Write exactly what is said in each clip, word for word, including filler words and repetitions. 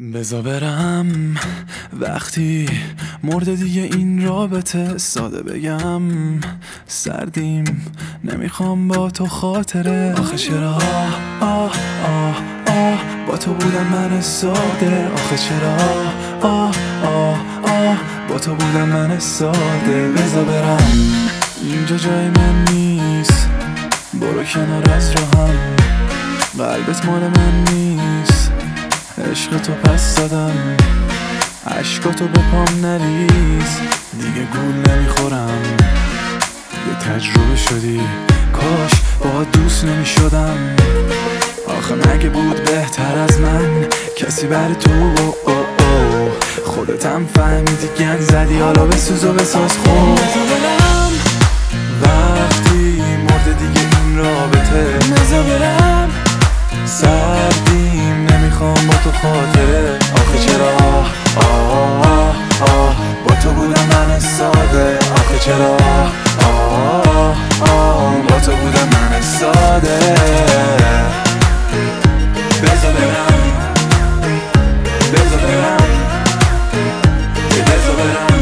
بزا برم وقتی مرده دیگه این رابطه، ساده بگم سردیم نمیخوام با تو خاطره. آخه چرا آه آه آه با تو بودم من ساده. آخه چرا آه آه آه با تو بودم من ساده. بزا برم اینجا جای من نیست، برو کنار از راهم، قلبت مال من نیست، عشق تو پس دادم، عشقاتو به پام نریز، دیگه گول نمیخورم، یه تجربه شدی، کاش با دوست نمیشدم. آخه مگه بود بهتر از من کسی بر تو؟ او او او خودتم فهمیدی گند زدی، حالا بسوز و بساز خود. وقتی مرده دیگه این رابطه، بزا برم سردیم نمیخوام با تو خاطره. آخه چرا آه آه آه با تو بودم من ساده. آخه چرا آه آه با تو بودم من ساده. بزا برم بزا برم بزا برم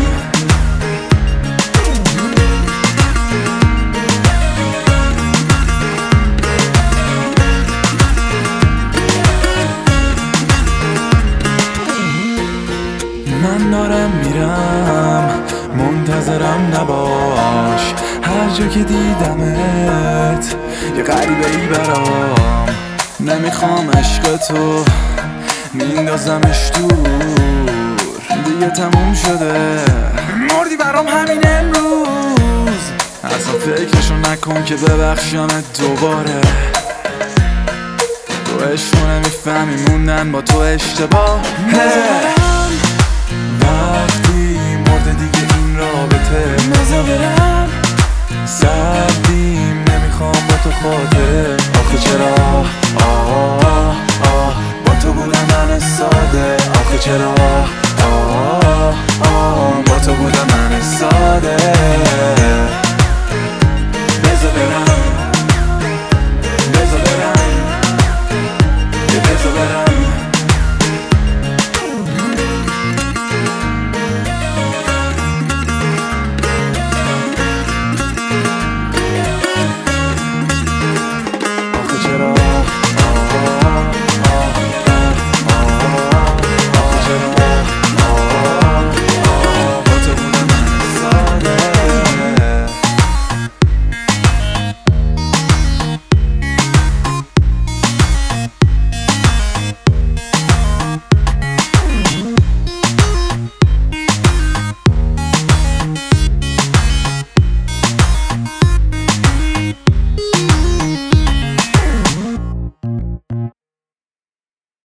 من دارم میرم، منتظرم نباش، هر جا که دیدمت یه غریبه ای برام. نمیخوام عشق تو میندازمش دور، دیگه تموم شده، مردی برام همین امروز. اصلا فکرشو نکن که ببخشمت دوباره، تو عشقو نمیفهمی، موندن با تو اشتباه. وقتی مرده دیگه این رابطه، بزا برم سردیم نمیخوام با تو خاطره. آخه چرا آه آه با تو بودم من ساده. آخه چرا